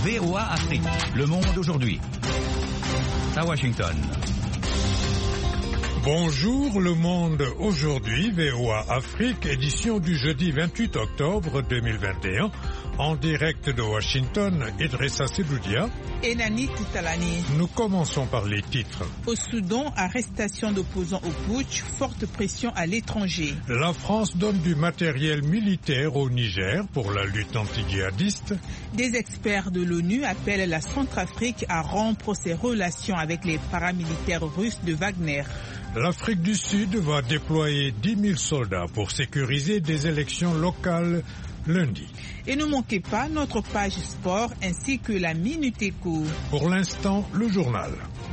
VOA Afrique, le monde aujourd'hui. À Washington. Bonjour le monde aujourd'hui, VOA Afrique, édition du jeudi 28 octobre 2021, en direct de Washington, Idrissa Sedoudia et Nani Titalani. Nous commençons par les titres. Au Soudan, arrestation d'opposants au putsch, forte pression à l'étranger. La France donne du matériel militaire au Niger pour la lutte anti-djihadiste. Des experts de l'ONU appellent la Centrafrique à rompre ses relations avec les paramilitaires russes de Wagner. L'Afrique du Sud va déployer 10 000 soldats pour sécuriser des élections locales lundi. Et ne manquez pas notre page sport ainsi que la Minute Éco. Pour l'instant, le journal.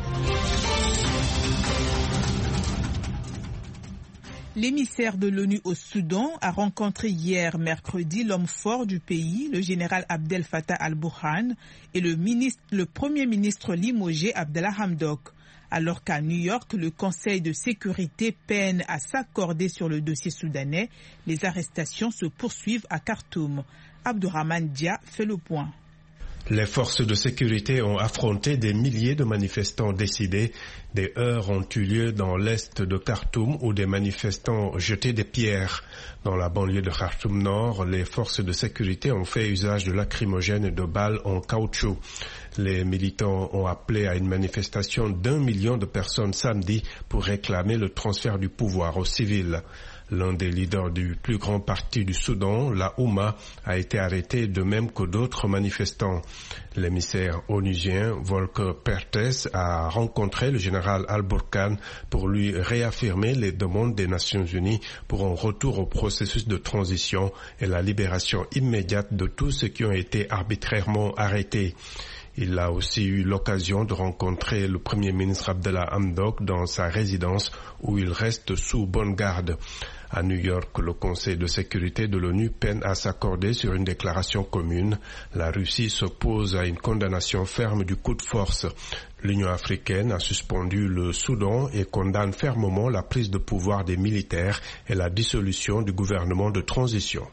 L'émissaire de l'ONU au Soudan a rencontré hier mercredi l'homme fort du pays, le général Abdel Fattah al-Burhan, et le premier ministre limogé Abdallah Hamdok. Alors qu'à New York, le Conseil de sécurité peine à s'accorder sur le dossier soudanais, les arrestations se poursuivent à Khartoum. Abdourahmane Dia fait le point. Les forces de sécurité ont affronté des milliers de manifestants décidés. Des heurts ont eu lieu dans l'est de Khartoum où des manifestants jetaient des pierres. Dans la banlieue de Khartoum Nord, les forces de sécurité ont fait usage de lacrymogènes et de balles en caoutchouc. Les militants ont appelé à une manifestation d'1 million de personnes samedi pour réclamer le transfert du pouvoir aux civils. L'un des leaders du plus grand parti du Soudan, la Ouma, a été arrêté de même que d'autres manifestants. L'émissaire onusien Volker Perthes a rencontré le général al-Burhan pour lui réaffirmer les demandes des Nations Unies pour un retour au processus de transition et la libération immédiate de tous ceux qui ont été arbitrairement arrêtés. Il a aussi eu l'occasion de rencontrer le Premier ministre Abdallah Hamdok dans sa résidence où il reste sous bonne garde. À New York, le Conseil de sécurité de l'ONU peine à s'accorder sur une déclaration commune. La Russie s'oppose à une condamnation ferme du coup de force. L'Union africaine a suspendu le Soudan et condamne fermement la prise de pouvoir des militaires et la dissolution du gouvernement de transition.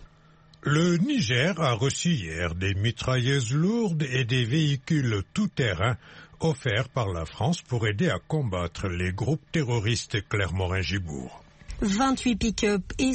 Le Niger a reçu hier des mitrailleuses lourdes et des véhicules tout-terrain offerts par la France pour aider à combattre les groupes terroristes Clermont-Rhin-Gibourg. 28 pick-up et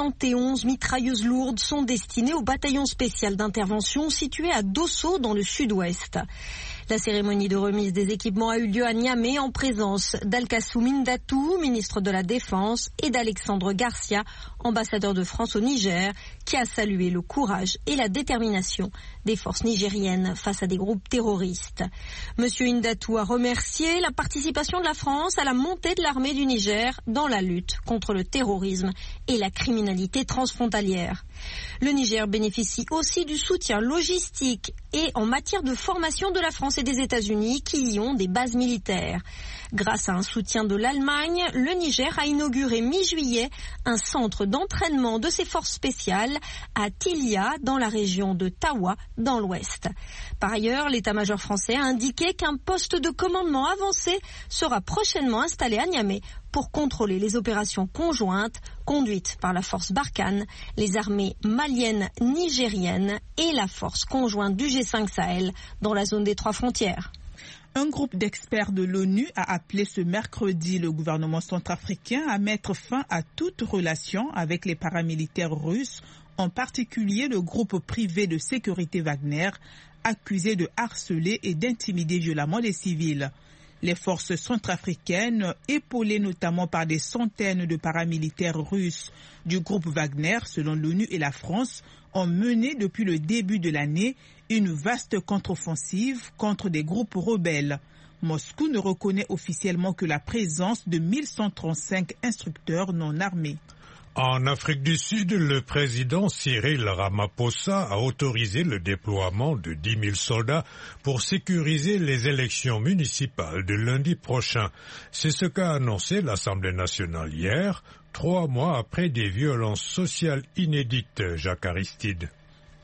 71 mitrailleuses lourdes sont destinées au bataillon spécial d'intervention situé à Dosso dans le sud-ouest. La cérémonie de remise des équipements a eu lieu à Niamey en présence d'Al-Kassoum Indatou, ministre de la Défense, et d'Alexandre Garcia, ambassadeur de France au Niger, qui a salué le courage et la détermination des forces nigériennes face à des groupes terroristes. Monsieur Indatou a remercié la participation de la France à la montée de l'armée du Niger dans la lutte contre le terrorisme et la criminalité transfrontalière. Le Niger bénéficie aussi du soutien logistique et en matière de formation de la France et des États-Unis qui y ont des bases militaires. Grâce à un soutien de l'Allemagne, le Niger a inauguré mi-juillet un centre d'entraînement de ses forces spéciales à Tilia dans la région de Tawa dans l'ouest. Par ailleurs, l'état-major français a indiqué qu'un poste de commandement avancé sera prochainement installé à Niamey pour contrôler les opérations conjointes conduites par la force Barkhane, les armées maliennes, nigériennes et la force conjointe du G5 Sahel dans la zone des 3 frontières. Un groupe d'experts de l'ONU a appelé ce mercredi le gouvernement centrafricain à mettre fin à toute relation avec les paramilitaires russes, en particulier le groupe privé de sécurité Wagner, accusé de harceler et d'intimider violemment les civils. Les forces centrafricaines, épaulées notamment par des centaines de paramilitaires russes du groupe Wagner, selon l'ONU et la France, ont mené depuis le début de l'année une vaste contre-offensive contre des groupes rebelles. Moscou ne reconnaît officiellement que la présence de 1135 instructeurs non armés. En Afrique du Sud, le président Cyril Ramaphosa a autorisé le déploiement de 10 000 soldats pour sécuriser les élections municipales de lundi prochain. C'est ce qu'a annoncé l'Assemblée nationale hier, 3 mois après des violences sociales inédites, Jacques Aristide.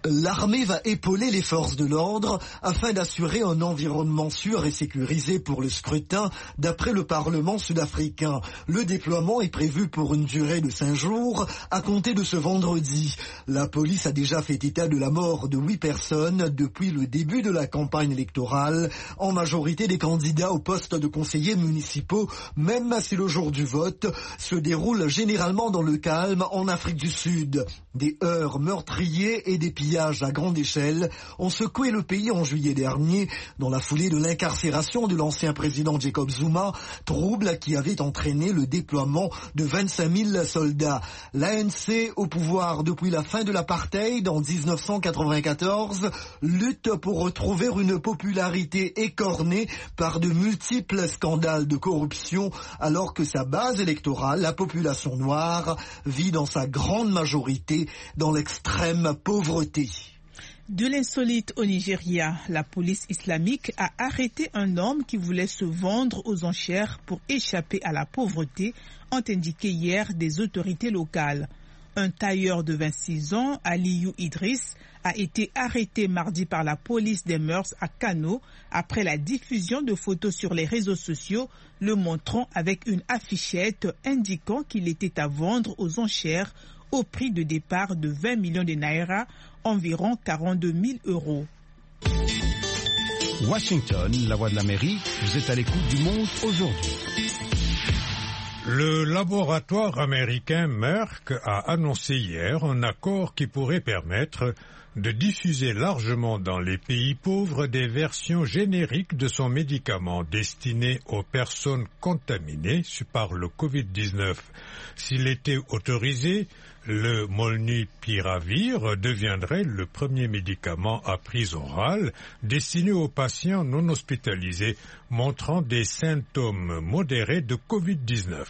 L'armée va épauler les forces de l'ordre afin d'assurer un environnement sûr et sécurisé pour le scrutin d'après le Parlement sud-africain. Le déploiement est prévu pour une durée de 5 jours à compter de ce vendredi. La police a déjà fait état de la mort de 8 personnes depuis le début de la campagne électorale, en majorité des candidats au poste de conseillers municipaux, même si le jour du vote se déroule généralement dans le calme en Afrique du Sud. Des heurts meurtriers et des pillages à grande échelle ont secoué le pays en juillet dernier dans la foulée de l'incarcération de l'ancien président Jacob Zuma, trouble qui avait entraîné le déploiement de 25 000 soldats. L'ANC, au pouvoir depuis la fin de l'apartheid en 1994, lutte pour retrouver une popularité écornée par de multiples scandales de corruption, alors que sa base électorale, la population noire, vit dans sa grande majorité dans l'extrême pauvreté. De l'insolite au Nigeria, la police islamique a arrêté un homme qui voulait se vendre aux enchères pour échapper à la pauvreté, ont indiqué hier des autorités locales. Un tailleur de 26 ans, Aliyu Idriss, a été arrêté mardi par la police des mœurs à Kano après la diffusion de photos sur les réseaux sociaux le montrant avec une affichette indiquant qu'il était à vendre aux enchères au prix de départ de 20 millions de naira, environ 42 000 euros. Washington, la voix de l'Amérique, vous êtes à l'écoute du monde aujourd'hui. Le laboratoire américain Merck a annoncé hier un accord qui pourrait permettre de diffuser largement dans les pays pauvres des versions génériques de son médicament destiné aux personnes contaminées par le Covid-19. S'il était autorisé, le molnupiravir deviendrait le premier médicament à prise orale destiné aux patients non hospitalisés montrant des symptômes modérés de Covid-19.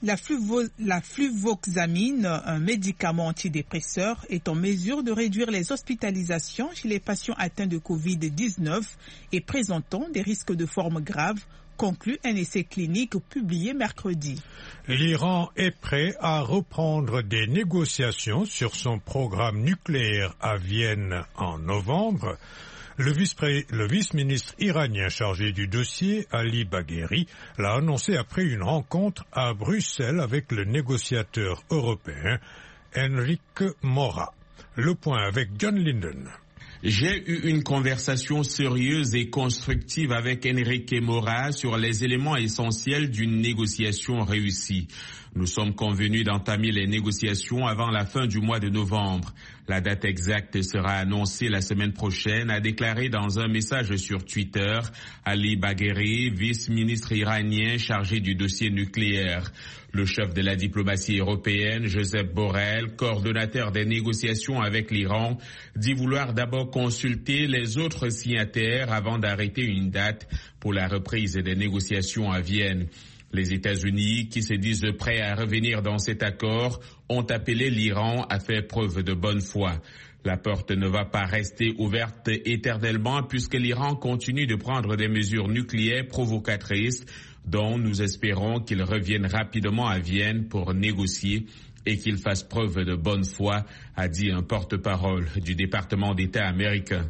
La fluvoxamine, un médicament antidépresseur, est en mesure de réduire les hospitalisations chez les patients atteints de Covid-19 et présentant des risques de forme grave, conclut un essai clinique publié mercredi. L'Iran est prêt à reprendre des négociations sur son programme nucléaire à Vienne en novembre. Le vice-ministre iranien chargé du dossier, Ali Bagheri, l'a annoncé après une rencontre à Bruxelles avec le négociateur européen Enrique Mora. Le point avec John Linden. J'ai eu une conversation sérieuse et constructive avec Enrique Mora sur les éléments essentiels d'une négociation réussie. Nous sommes convenus d'entamer les négociations avant la fin du mois de novembre. La date exacte sera annoncée la semaine prochaine, a déclaré dans un message sur Twitter Ali Bagheri, vice-ministre iranien chargé du dossier nucléaire. Le chef de la diplomatie européenne, Josep Borrell, coordonnateur des négociations avec l'Iran, dit vouloir d'abord consulter les autres signataires avant d'arrêter une date pour la reprise des négociations à Vienne. Les États-Unis, qui se disent prêts à revenir dans cet accord, ont appelé l'Iran à faire preuve de bonne foi. La porte ne va pas rester ouverte éternellement puisque l'Iran continue de prendre des mesures nucléaires provocatrices dont nous espérons qu'il revienne rapidement à Vienne pour négocier et qu'il fasse preuve de bonne foi, a dit un porte-parole du département d'État américain.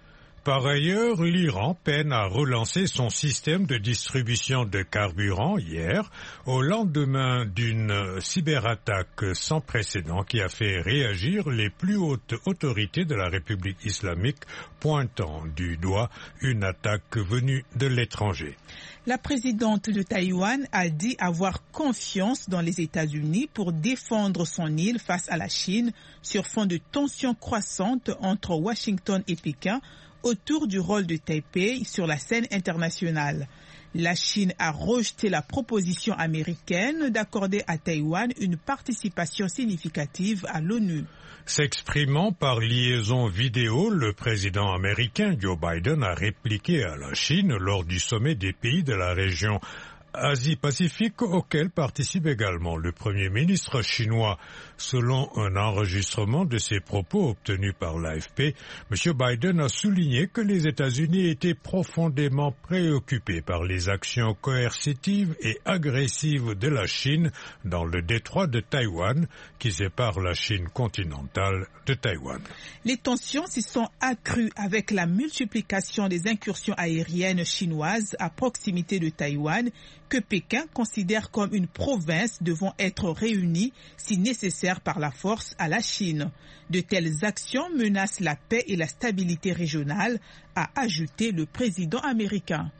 Par ailleurs, l'Iran peine à relancer son système de distribution de carburant hier, au lendemain d'une cyberattaque sans précédent qui a fait réagir les plus hautes autorités de la République islamique, pointant du doigt une attaque venue de l'étranger. La présidente de Taïwan a dit avoir confiance dans les États-Unis pour défendre son île face à la Chine sur fond de tensions croissantes entre Washington et Pékin autour du rôle de Taipei sur la scène internationale. La Chine a rejeté la proposition américaine d'accorder à Taïwan une participation significative à l'ONU. S'exprimant par liaison vidéo, le président américain Joe Biden a répliqué à la Chine lors du sommet des pays de la région Asie-Pacifique auquel participe également le Premier ministre chinois. Selon un enregistrement de ses propos obtenus par l'AFP, M. Biden a souligné que les États-Unis étaient profondément préoccupés par les actions coercitives et agressives de la Chine dans le détroit de Taïwan, qui sépare la Chine continentale de Taïwan. Les tensions s'y sont accrues avec la multiplication des incursions aériennes chinoises à proximité de Taïwan, que Pékin considère comme une province devant être réunie, si nécessaire par la force, à la Chine. De telles actions menacent la paix et la stabilité régionale, a ajouté le président américain.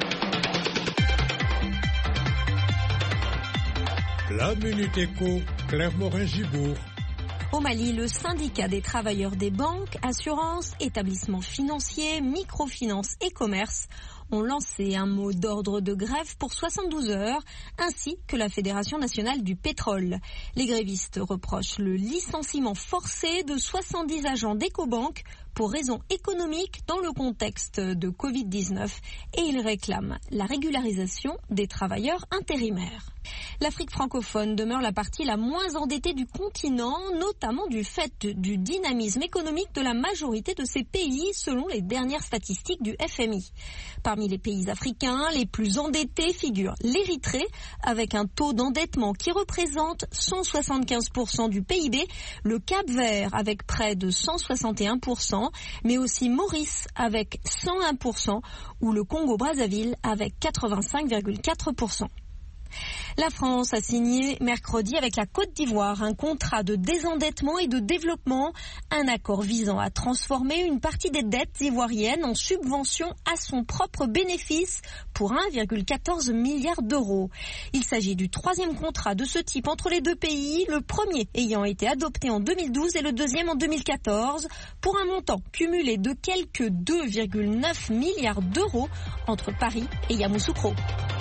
La Minute Éco, Claire Morin-Gibourg. Au Mali, le syndicat des travailleurs des banques, assurances, établissements financiers, microfinance et commerce ont lancé un mot d'ordre de grève pour 72 heures, ainsi que la Fédération nationale du pétrole. Les grévistes reprochent le licenciement forcé de 70 agents d'Ecobank pour raisons économiques dans le contexte de Covid-19 et ils réclament la régularisation des travailleurs intérimaires. L'Afrique francophone demeure la partie la moins endettée du continent, notamment du fait du dynamisme économique de la majorité de ces pays, selon les dernières statistiques du FMI. Parmi les pays africains, les plus endettés figurent l'Érythrée, avec un taux d'endettement qui représente 175% du PIB, le Cap-Vert avec près de 161%, mais aussi Maurice avec 101% ou le Congo-Brazzaville avec 85,4%. La France a signé mercredi avec la Côte d'Ivoire un contrat de désendettement et de développement, un accord visant à transformer une partie des dettes ivoiriennes en subventions à son propre bénéfice pour 1,14 milliard d'euros. Il s'agit du troisième contrat de ce type entre les deux pays, le premier ayant été adopté en 2012 et le deuxième en 2014, pour un montant cumulé de quelques 2,9 milliards d'euros entre Paris et Yamoussoukro.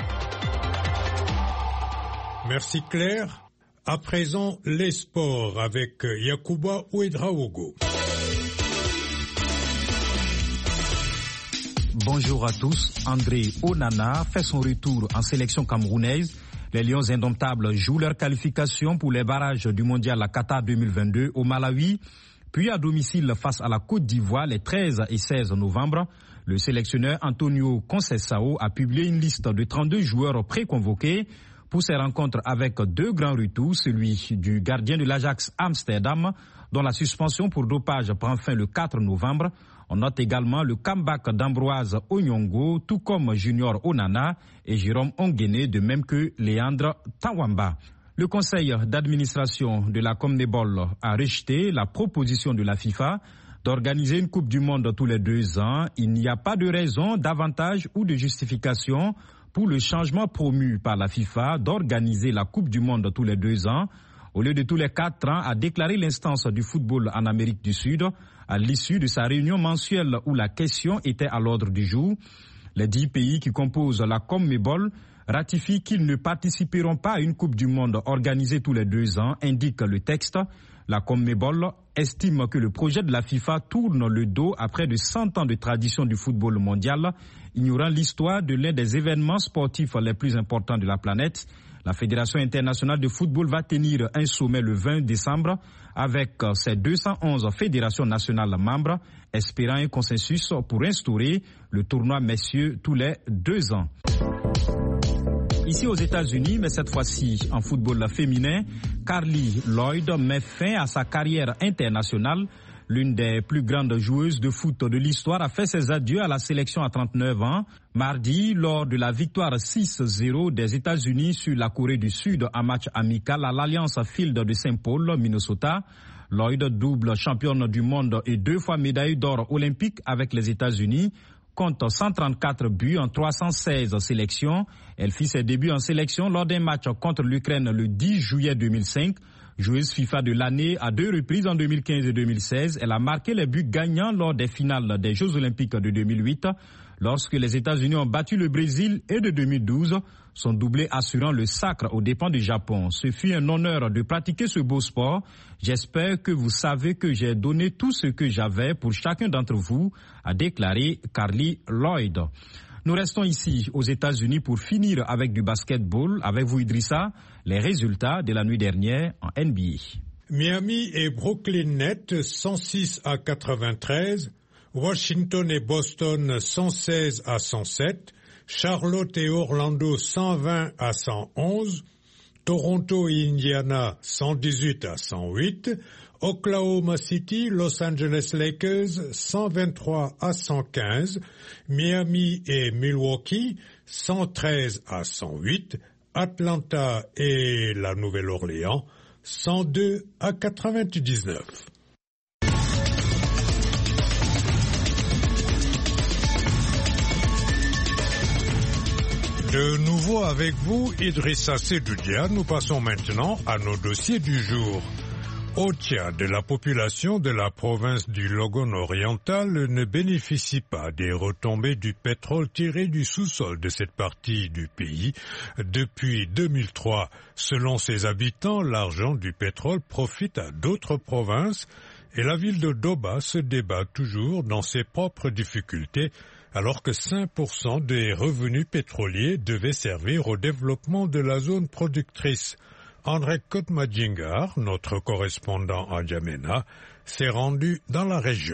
Merci Claire. À présent, les sports avec Yacouba Ouedraogo. Bonjour à tous. André Onana fait son retour en sélection camerounaise. Les Lions indomptables jouent leur qualification pour les barrages du mondial à Qatar 2022 au Malawi, puis à domicile face à la Côte d'Ivoire les 13 et 16 novembre. Le sélectionneur Antonio Conceição a publié une liste de 32 joueurs préconvoqués pour ces rencontres avec deux grands retours, celui du gardien de l'Ajax Amsterdam, dont la suspension pour dopage prend fin le 4 novembre. On note également le comeback d'Ambroise Onyongo, tout comme Junior Onana et Jérôme Onguéné, de même que Léandre Tawamba. Le conseil d'administration de la CONMEBOL a rejeté la proposition de la FIFA d'organiser une Coupe du Monde tous les 2 ans. Il n'y a pas de raison, d'avantage ou de justification pour le changement promu par la FIFA d'organiser la Coupe du Monde tous les 2 ans, au lieu de tous les 4 ans, a déclaré l'instance du football en Amérique du Sud à l'issue de sa réunion mensuelle où la question était à l'ordre du jour. Les 10 pays qui composent la CONMEBOL ratifient qu'ils ne participeront pas à une Coupe du Monde organisée tous les 2 ans, indique le texte. La CONMEBOL estime que le projet de la FIFA tourne le dos à près de 100 ans de tradition du football mondial, ignorant l'histoire de l'un des événements sportifs les plus importants de la planète. La Fédération internationale de football va tenir un sommet le 20 décembre avec ses 211 fédérations nationales membres, espérant un consensus pour instaurer le tournoi messieurs tous les 2 ans. Ici aux États-Unis, mais cette fois-ci en football féminin, Carli Lloyd met fin à sa carrière internationale. L'une des plus grandes joueuses de foot de l'histoire a fait ses adieux à la sélection à 39 ans. Mardi, lors de la victoire 6-0 des États-Unis sur la Corée du Sud en match amical à l'Alliance Field de St. Paul, Minnesota, Lloyd, double championne du monde et 2 fois médaille d'or olympique avec les États-Unis, compte 134 buts en 316 sélections. Elle fit ses débuts en sélection lors d'un match contre l'Ukraine le 10 juillet 2005. Joueuse FIFA de l'année à 2 reprises en 2015 et 2016, elle a marqué les buts gagnants lors des finales des Jeux Olympiques de 2008, lorsque les États-Unis ont battu le Brésil, et de 2012, son doublé assurant le sacre aux dépens du Japon. Ce fut un honneur de pratiquer ce beau sport. J'espère que vous savez que j'ai donné tout ce que j'avais pour chacun d'entre vous, a déclaré Carli Lloyd. Nous restons ici aux États-Unis pour finir avec du basketball. Avec vous, Idrissa, les résultats de la nuit dernière en NBA. Miami et Brooklyn Nets 106 à 93, Washington et Boston 116 à 107, Charlotte et Orlando 120 à 111, Toronto et Indiana 118 à 108, Oklahoma City, Los Angeles Lakers 123 à 115, Miami et Milwaukee 113 à 108, Atlanta et la Nouvelle-Orléans 102 à 99. De nouveau avec vous, Idrissa Seydoudia, nous passons maintenant à nos dossiers du jour. Au Tchad, la population de la province du Logone oriental ne bénéficie pas des retombées du pétrole tiré du sous-sol de cette partie du pays depuis 2003. Selon ses habitants, l'argent du pétrole profite à d'autres provinces et la ville de Doba se débat toujours dans ses propres difficultés alors que 5% des revenus pétroliers devaient servir au développement de la zone productrice. André Kotmadjingar, notre correspondant à N'Djamena, s'est rendu dans la région.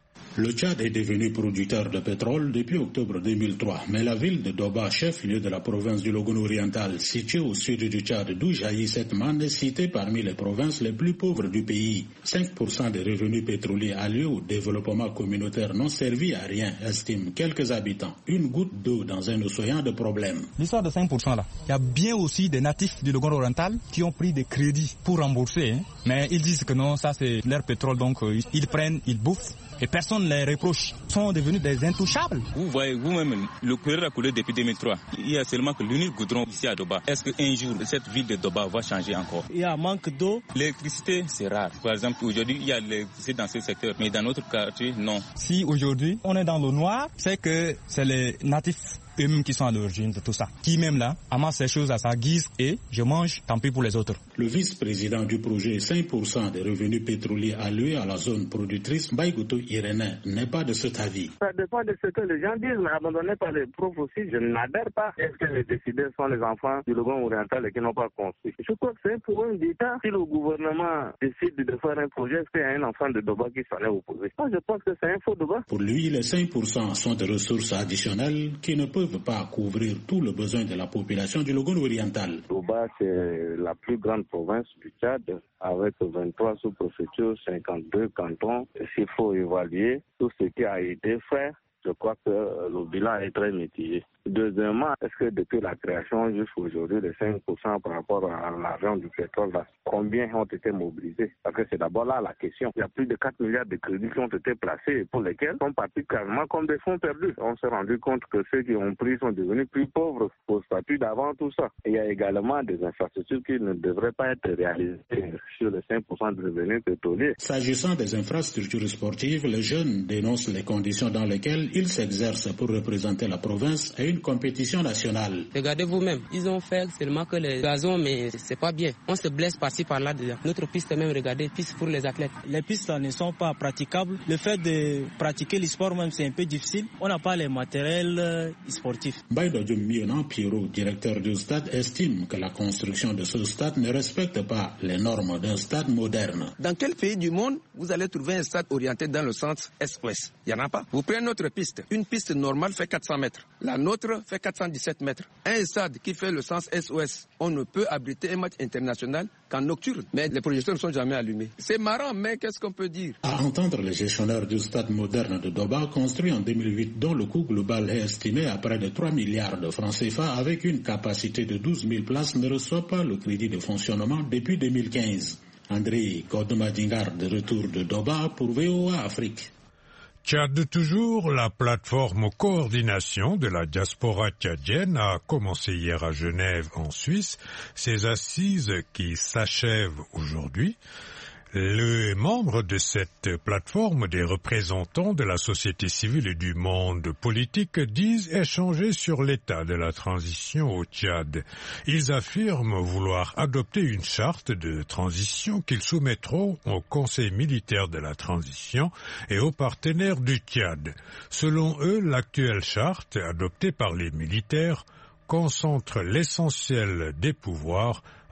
Le Tchad est devenu producteur de pétrole depuis octobre 2003, mais la ville de Doba, chef-lieu de la province du Logone oriental, située au sud du Tchad, d'où jaillit cette manne, est citée parmi les provinces les plus pauvres du pays. 5% des revenus pétroliers alloués au développement communautaire n'ont servi à rien, estiment quelques habitants. Une goutte d'eau dans un océan de problèmes. L'histoire de 5% là, il y a bien aussi des natifs du Logone oriental qui ont pris des crédits pour rembourser, mais ils disent que non, ça c'est leur pétrole, donc ils prennent, ils bouffent. Et personne ne les reproche. Ils sont devenus des intouchables. Vous voyez vous-même, le pétrole a coulé depuis 2003. Il y a seulement que l'unique goudron ici à Doba. Est-ce qu'un jour, cette ville de Doba va changer encore? Il y a un manque d'eau. L'électricité, c'est rare. Par exemple, aujourd'hui, il y a l'électricité dans ce secteur, mais dans notre quartier, non. Si aujourd'hui, on est dans le noir, c'est que c'est les natifs eux-mêmes qui sont à l'origine de tout ça. Qui même là amasse ces choses à sa guise et je mange, tant pis pour les autres. Le vice-président du projet 5% des revenus pétroliers alloués à la zone productrice, Baïgoutou Irénée, n'est pas de cet avis. Ça dépend de ce que les gens disent, mais abandonné par les profs aussi, je n'adhère pas. Est-ce que les décideurs sont les enfants du Logone oriental et qui n'ont pas construit? Je crois que c'est un problème d'État. Si le gouvernement décide de faire un projet, est-ce qu'il y a un enfant de Doba qui s'en est opposé? Moi, je pense que c'est un faux Doba. Pour lui, les 5% sont des ressources additionnelles qui ne peuvent pas couvrir tout le besoin de la population du Logone oriental. Doba, c'est la plus grande province du Tchad, avec 23 sous-préfectures, 52 cantons. S'il faut évaluer tout ce qui a été fait, je crois que le bilan est très mitigé. Deuxièmement, est-ce que depuis la création jusqu'à aujourd'hui, les 5% par rapport à l'argent du pétrole, là, combien ont été mobilisés? Parce que c'est d'abord là la question. Il y a plus de 4 milliards de crédits qui ont été placés pour lesquels sont partis carrément comme des fonds perdus. On s'est rendu compte que ceux qui ont pris sont devenus plus pauvres au statut d'avant tout ça. Et il y a également des infrastructures qui ne devraient pas être réalisées sur les 5% de revenus pétroliers. S'agissant des infrastructures sportives, les jeunes dénoncent les conditions dans lesquelles ils s'exercent pour représenter la province à une compétition nationale. Regardez vous-même, ils ont fait seulement que les gazons, mais c'est pas bien. On se blesse par-ci par-là déjà. Notre piste même, regardez, piste pour les athlètes. Les pistes ne sont pas praticables. Le fait de pratiquer le sport même, c'est un peu difficile. On n'a pas les matériels sportifs. Baïdo Mionan Pierrot, directeur du stade, estime que la construction de ce stade ne respecte pas les normes d'un stade moderne. Dans quel pays du monde vous allez trouver un stade orienté dans le sens est-ouest? Il n'y en a pas. Vous prenez notre piste. Une piste normale fait 400 mètres. La nôtre fait 417 mètres. Un stade qui fait le sens est-ouest, on ne peut abriter un match international qu'en nocturne. Mais les projecteurs ne sont jamais allumés. C'est marrant, mais qu'est-ce qu'on peut dire? À entendre le gestionnaire du stade moderne de Doba, construit en 2008, dont le coût global est estimé à près de 3 milliards de francs CFA, avec une capacité de 12 000 places, ne reçoit pas le crédit de fonctionnement depuis 2015. André Kodmadingar, de retour de Doba pour VOA Afrique. Tchad toujours, la plateforme coordination de la diaspora tchadienne a commencé hier à Genève en Suisse, ses assises qui s'achèvent aujourd'hui. Les membres de cette plateforme, des représentants de la société civile et du monde politique, disent échanger sur l'état de la transition au Tchad. Ils affirment vouloir adopter une charte de transition qu'ils soumettront au Conseil militaire de la transition et aux partenaires du Tchad. Selon eux, l'actuelle charte, adoptée par les militaires, concentre l'essentiel des pouvoirs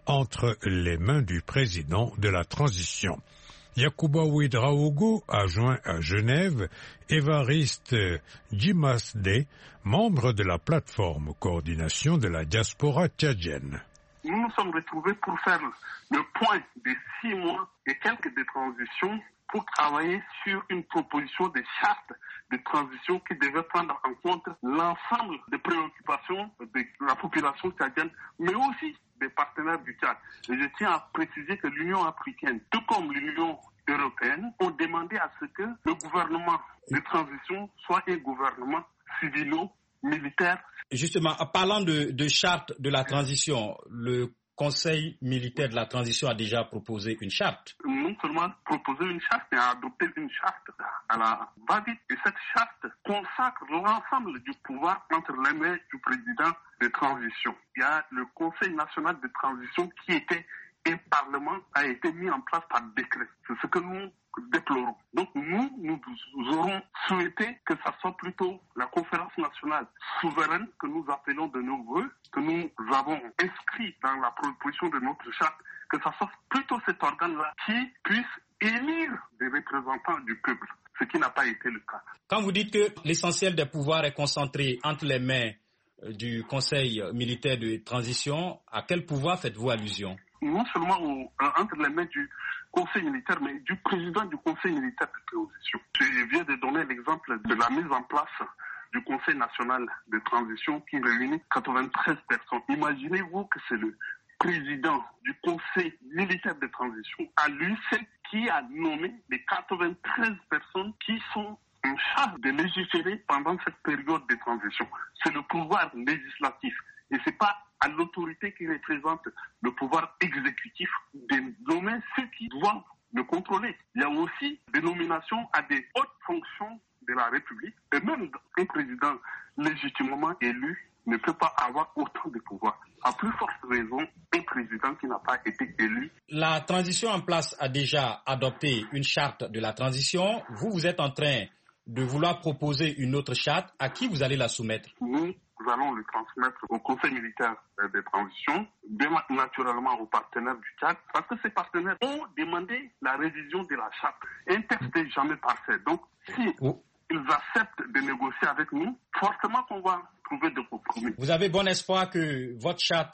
entre les mains du président de la transition. Yacouba Ouedraogo a joint à Genève Évariste Djimasdé, membre de la plateforme coordination de la diaspora tchadienne. Nous nous sommes retrouvés pour faire le point des 6 mois et quelques de transition pour travailler sur une proposition de charte de transition qui devait prendre en compte l'ensemble des préoccupations de la population tchadienne, mais aussi des partenaires du Tchad. Et je tiens à préciser que l'Union africaine, tout comme l'Union européenne, ont demandé à ce que le gouvernement de transition soit un gouvernement civilo-militaire. Justement, en parlant de charte de la transition, le Conseil militaire de la transition a déjà proposé une charte. Non seulement proposé une charte, mais a adopté une charte à la va-vite. Et cette charte consacre l'ensemble du pouvoir entre les mains du président de transition. Il y a le Conseil national de transition qui était un parlement, a été mis en place par décret. C'est ce que nous déplorons. Donc nous aurons souhaité que ça soit plutôt la conférence nationale souveraine que nous appelons de nos voeux, que nous avons inscrit dans la proposition de notre charte, que ça soit plutôt cet organe-là qui puisse élire des représentants du peuple, ce qui n'a pas été le cas. Quand vous dites que l'essentiel des pouvoirs est concentré entre les mains du Conseil militaire de transition, à quel pouvoir faites-vous allusion? Non seulement entre les mains du Conseil militaire, mais du président du Conseil militaire de transition. Je viens de donner l'exemple de la mise en place du Conseil national de transition qui réunit 93 personnes. Imaginez-vous que c'est le président du Conseil militaire de transition, à lui seul, qui a nommé les 93 personnes qui sont en charge de légiférer pendant cette période de transition. C'est le pouvoir législatif. Et c'est pas à l'autorité qui représente le pouvoir exécutif de nommer ceux qui doivent le contrôler. Il y a aussi des nominations à des hautes fonctions de la République. Et même un président légitimement élu ne peut pas avoir autant de pouvoir. À plus forte raison, un président qui n'a pas été élu. La transition en place a déjà adopté une charte de la transition. Vous êtes en train de vouloir proposer une autre charte. À qui vous allez la soumettre? Nous allons le transmettre au Conseil militaire de transition, bien naturellement aux partenaires du Tchad, parce que ces partenaires ont demandé la révision de la charte. Un texte n'est jamais parfait. Donc, si ils acceptent de négocier avec nous, forcément qu'on va trouver des compromis. Vous avez bon espoir que votre charte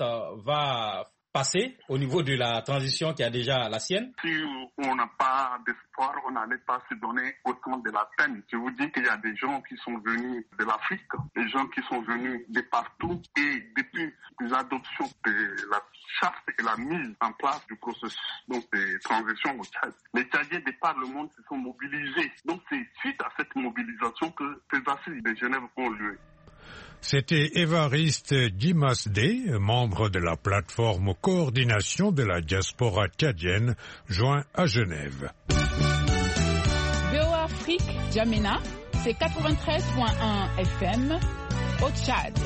va passer au niveau de la transition qui a déjà la sienne? Si on n'a pas d'espoir, on n'allait pas se donner autant de la peine. Je vous dis qu'il y a des gens qui sont venus de l'Afrique, des gens qui sont venus de partout, et depuis l'adoption de la charte et la mise en place du processus donc de transition au Tchad, les Tchadiens de par le monde se sont mobilisés. Donc c'est suite à cette mobilisation que ces assises de Genève ont lieu. C'était Évariste Djimasdé, membre de la plateforme coordination de la diaspora tchadienne, joint à Genève. VOA Afrique, Djamena, c'est 93.1 FM au Tchad.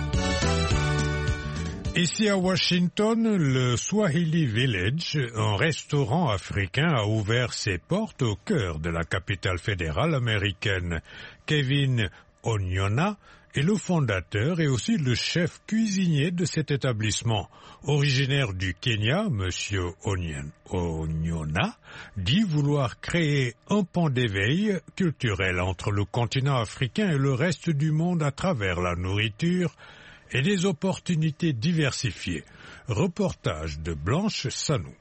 Ici à Washington, le Swahili Village, un restaurant africain, a ouvert ses portes au cœur de la capitale fédérale américaine. Kevin Onyona est le fondateur et aussi le chef cuisinier de cet établissement. Originaire du Kenya, M. Onyona dit vouloir créer un pont d'éveil culturel entre le continent africain et le reste du monde à travers la nourriture et des opportunités diversifiées. Reportage de Blanche Sanou.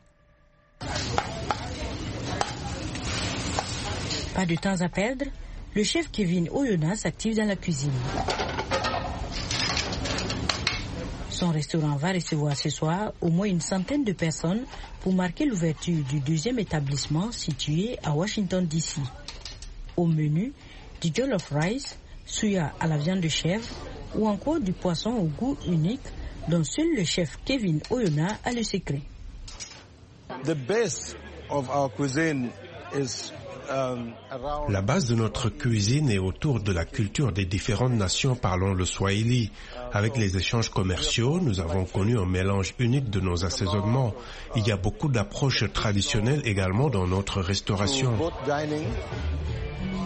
Pas de temps à perdre, le chef Kevin Onyona s'active dans la cuisine. Son restaurant va recevoir ce soir au moins une centaine de personnes pour marquer l'ouverture du deuxième établissement situé à Washington DC. Au menu, du jollof rice, suya à la viande de chèvre ou encore du poisson au goût unique dont seul le chef Kevin Onyona a le secret. The base of our cuisine is La base de notre cuisine est autour de la culture des différentes nations parlant le swahili. Avec les échanges commerciaux, nous avons connu un mélange unique de nos assaisonnements. Il y a beaucoup d'approches traditionnelles également dans notre restauration.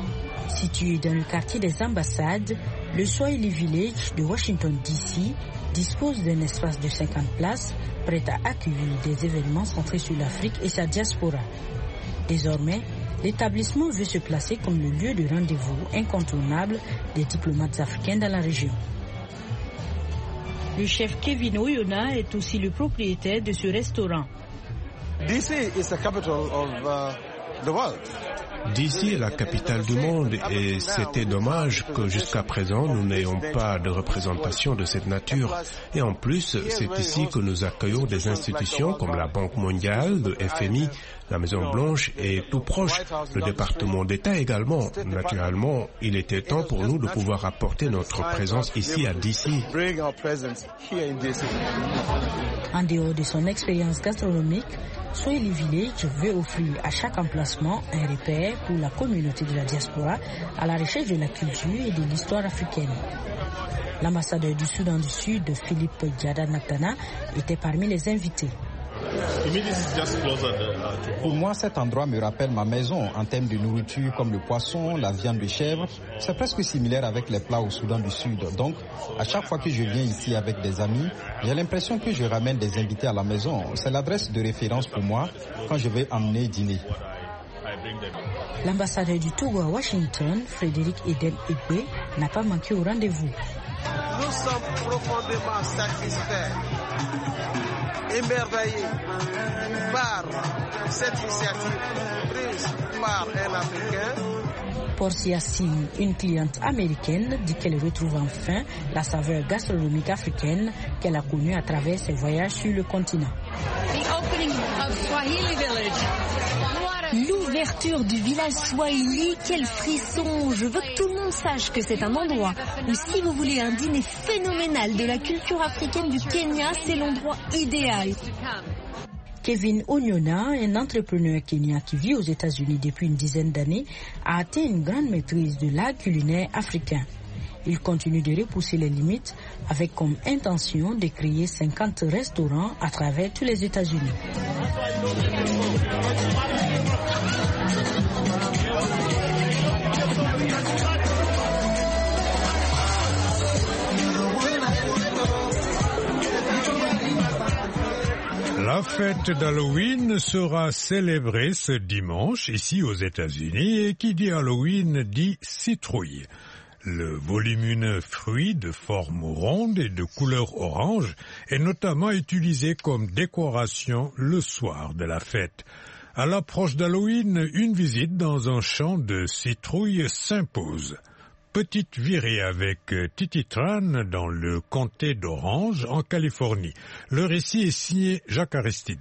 Situé dans le quartier des ambassades, le Swahili Village de Washington DC dispose d'un espace de 50 places, prêt à accueillir des événements centrés sur l'Afrique et sa diaspora. Désormais, l'établissement veut se placer comme le lieu de rendez-vous incontournable des diplomates africains dans la région. Le chef Kevin Oyona est aussi le propriétaire de ce restaurant. DC is the capital of the world. DC est la capitale du monde et c'était dommage que jusqu'à présent nous n'ayons pas de représentation de cette nature. Et en plus, c'est ici que nous accueillons des institutions comme la Banque mondiale, le FMI, la Maison Blanche et tout proche, le département d'État également. Naturellement, il était temps pour nous de pouvoir apporter notre présence ici à DC. En dehors de son expérience gastronomique, Swahili Village veut offrir à chaque emplacement un repère pour la communauté de la diaspora à la recherche de la culture et de l'histoire africaine. L'ambassadeur du Soudan du Sud, Philippe Diada Natana, était parmi les invités. Pour moi, cet endroit me rappelle ma maison en termes de nourriture comme le poisson, la viande de chèvre. C'est presque similaire avec les plats au Soudan du Sud. Donc, à chaque fois que je viens ici avec des amis, j'ai l'impression que je ramène des invités à la maison. C'est l'adresse de référence pour moi quand je vais emmener dîner. L'ambassadeur du Togo à Washington, Frédéric Eden Egbe, n'a pas manqué au rendez-vous. Nous sommes profondément satisfaits, émerveillés par cette initiative prise par un Africain. Portia Singh, une cliente américaine, dit qu'elle retrouve enfin la saveur gastronomique africaine qu'elle a connue à travers ses voyages sur le continent. L'ouverture du village Swahili, quel frisson! Je veux que tout le monde sache que c'est un endroit où si vous voulez un dîner phénoménal de la culture africaine du Kenya, c'est l'endroit idéal. Kevin Onyona, un entrepreneur kenyan qui vit aux États-Unis depuis une dizaine d'années, a atteint une grande maîtrise de l'art culinaire africain. Il continue de repousser les limites avec comme intention de créer 50 restaurants à travers tous les États-Unis. La fête d'Halloween sera célébrée ce dimanche ici aux États-Unis et qui dit Halloween dit citrouille. Le volumineux fruit de forme ronde et de couleur orange est notamment utilisé comme décoration le soir de la fête. À l'approche d'Halloween, une visite dans un champ de citrouilles s'impose. Petite virée avec Titi Tran dans le comté d'Orange en Californie. Le récit est signé Jacques Aristide.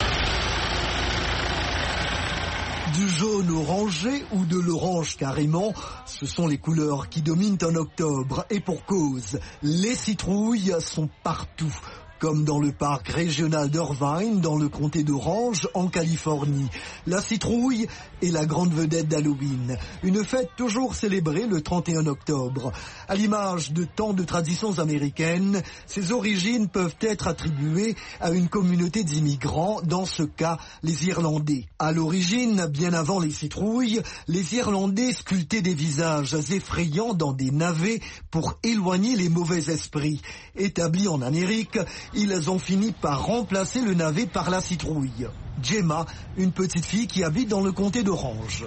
Du jaune orangé ou de l'orange carrément, ce sont les couleurs qui dominent en octobre. Et pour cause, les citrouilles sont partout. Comme dans le parc régional d'Irvine, dans le comté d'Orange, en Californie. La citrouille est la grande vedette d'Halloween, une fête toujours célébrée le 31 octobre. À l'image de tant de traditions américaines, ses origines peuvent être attribuées à une communauté d'immigrants, dans ce cas les Irlandais. À l'origine, bien avant les citrouilles, les Irlandais sculptaient des visages effrayants dans des navets pour éloigner les mauvais esprits. Établis en Amérique, ils ont fini par remplacer le navet par la citrouille. Gemma, une petite fille qui habite dans le comté d'Orange.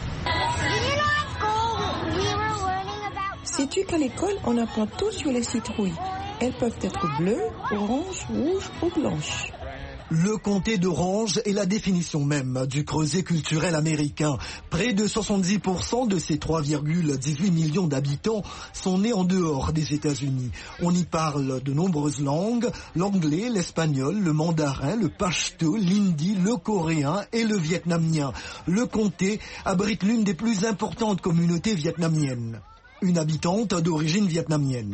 Sais-tu qu'à l'école, on apprend tout sur les citrouilles? Elles peuvent être bleues, oranges, rouges ou blanches. Le comté d'Orange est la définition même du creuset culturel américain. Près de 70% de ses 3,18 millions d'habitants sont nés en dehors des États-Unis. On y parle de nombreuses langues, l'anglais, l'espagnol, le mandarin, le pachto, l'hindi, le coréen et le vietnamien. Le comté abrite l'une des plus importantes communautés vietnamiennes. Une habitante d'origine vietnamienne.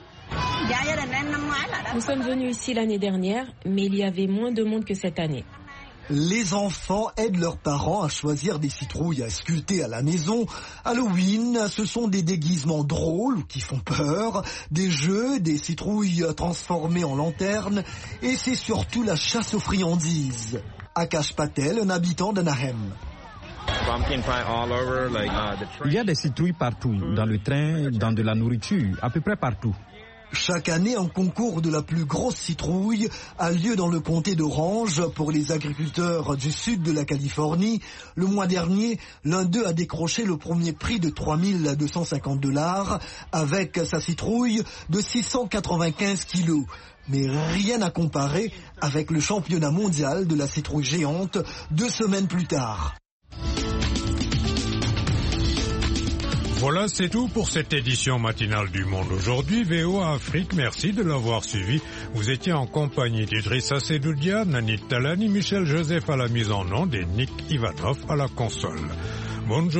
Nous sommes venus ici l'année dernière, mais il y avait moins de monde que cette année. Les enfants aident leurs parents à choisir des citrouilles à sculpter à la maison. Halloween, ce sont des déguisements drôles qui font peur, des jeux, des citrouilles transformées en lanternes, et c'est surtout la chasse aux friandises. Akash Patel, un habitant d'Anaheim. Il y a des citrouilles partout, dans le train, dans de la nourriture, à peu près partout. Chaque année, un concours de la plus grosse citrouille a lieu dans le comté d'Orange pour les agriculteurs du sud de la Californie. Le mois dernier, l'un d'eux a décroché le premier prix de $3,250 avec sa citrouille de 695 kilos. Mais rien à comparer avec le championnat mondial de la citrouille géante 2 semaines plus tard. Voilà, c'est tout pour cette édition matinale du Monde aujourd'hui. VOA Afrique, merci de l'avoir suivi. Vous étiez en compagnie d'Idrissa Sedoudia, Nanit Talani, Michel Joseph à la mise en onde et Nick Ivanov à la console. Bonne journée.